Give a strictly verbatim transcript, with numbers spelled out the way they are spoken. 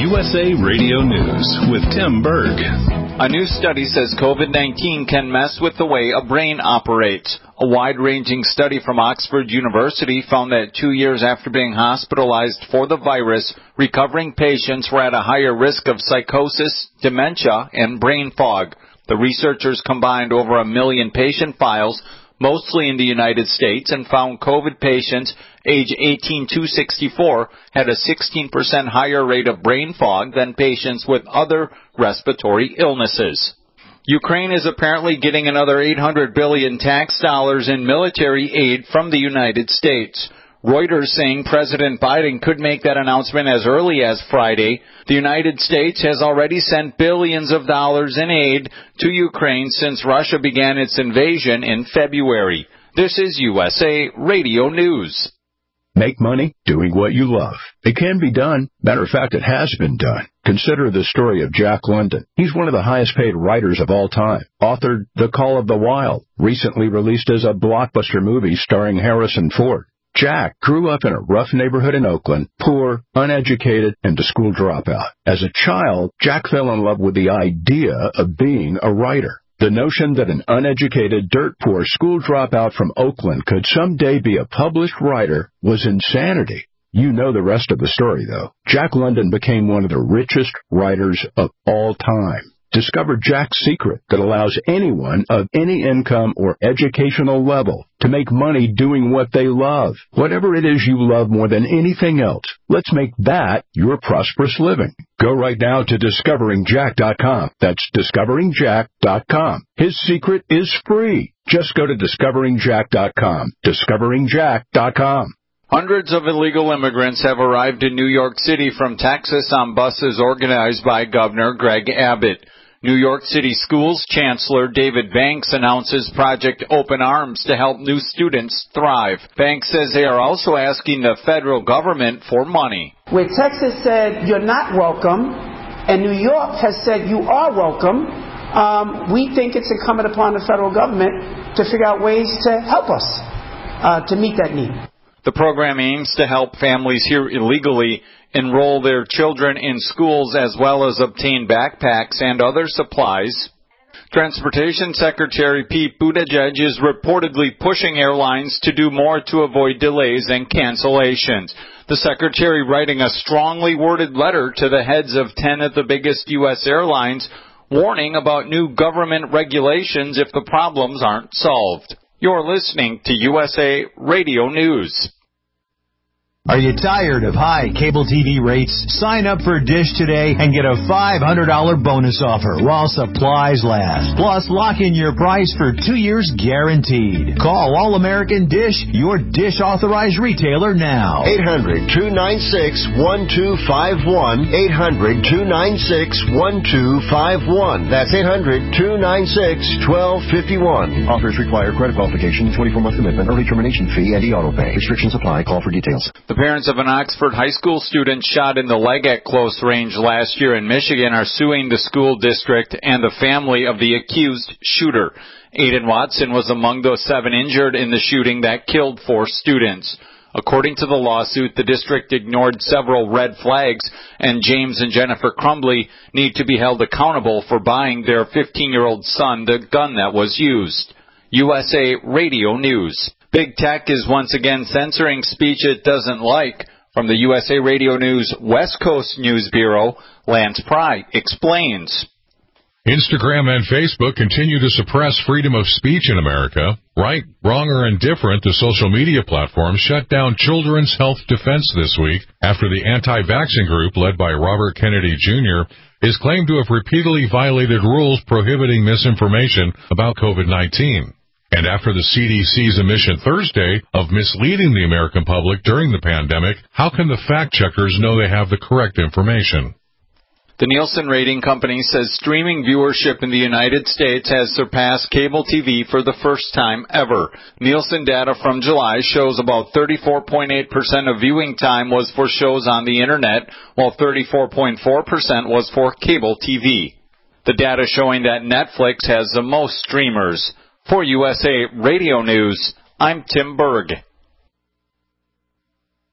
U S A Radio News with Tim Berg. A new study says COVID nineteen can mess with the way a brain operates. A wide-ranging study from Oxford University found that two years after being hospitalized for the virus, recovering patients were at a higher risk of psychosis, dementia, and brain fog. The researchers combined over a million patient files, mostly in the United States, and found COVID patients age eighteen to sixty-four had a sixteen percent higher rate of brain fog than patients with other respiratory illnesses. Ukraine is apparently getting another eight hundred billion dollars tax dollars in military aid from the United States. Reuters saying President Biden could make that announcement as early as Friday. The United States has already sent billions of dollars in aid to Ukraine since Russia began its invasion in February. This is U S A Radio News. Make money doing what you love. It can be done. Matter of fact, it has been done. Consider the story of Jack London. He's one of the highest paid writers of all time. Authored The Call of the Wild, recently released as a blockbuster movie starring Harrison Ford. Jack grew up in a rough neighborhood in Oakland, poor, uneducated, and a school dropout. As a child, Jack fell in love with the idea of being a writer. The notion that an uneducated, dirt-poor school dropout from Oakland could someday be a published writer was insanity. You know the rest of the story, though. Jack London became one of the richest writers of all time. Discover Jack's secret that allows anyone of any income or educational level to make money doing what they love. Whatever it is you love more than anything else, let's make that your prosperous living. Go right now to discovering jack dot com. That's discovering jack dot com. His secret is free. Just go to discovering jack dot com. discovering jack dot com. Hundreds of illegal immigrants have arrived in New York City from Texas on buses organized by Governor Greg Abbott. New York City Schools Chancellor David Banks announces Project Open Arms to help new students thrive. Banks says they are also asking the federal government for money. Where Texas said you're not welcome, and New York has said you are welcome, um, we think it's incumbent upon the federal government to figure out ways to help us uh, to meet that need. The program aims to help families here illegally enroll their children in schools as well as obtain backpacks and other supplies. Transportation Secretary Pete Buttigieg is reportedly pushing airlines to do more to avoid delays and cancellations. The secretary writing a strongly worded letter to the heads of ten of the biggest U S airlines, warning about new government regulations if the problems aren't solved. You're listening to U S A Radio News. Are you tired of high cable T V rates? Sign up for Dish today and get a five hundred dollars bonus offer while supplies last. Plus, lock in your price for two years guaranteed. Call All American Dish, your Dish authorized retailer now. eight hundred, two nine six, one two five one. eight hundred, two nine six, one two five one. That's eight hundred, two nine six, one two five one. Offers require credit qualification, twenty-four month commitment, early termination fee, and e-auto pay. Restrictions apply. Call for details. The parents of an Oxford high school student shot in the leg at close range last year in Michigan are suing the school district and the family of the accused shooter. Aiden Watson was among those seven injured in the shooting that killed four students. According to the lawsuit, the district ignored several red flags, and James and Jennifer Crumbly need to be held accountable for buying their fifteen-year-old son the gun that was used. U S A Radio News. Big Tech is once again censoring speech it doesn't like. From the U S A Radio News West Coast News Bureau, Lance Pry explains. Instagram and Facebook continue to suppress freedom of speech in America. Right, wrong, or indifferent, the social media platforms shut down Children's Health Defense this week after the anti-vaccine group led by Robert Kennedy Junior is claimed to have repeatedly violated rules prohibiting misinformation about COVID nineteen. And after the C D C's admission Thursday of misleading the American public during the pandemic, how can the fact-checkers know they have the correct information? The Nielsen Rating Company says streaming viewership in the United States has surpassed cable T V for the first time ever. Nielsen data from July shows about thirty-four point eight percent of viewing time was for shows on the Internet, while thirty-four point four percent was for cable T V. The data showing that Netflix has the most streamers. For U S A Radio News, I'm Tim Berg.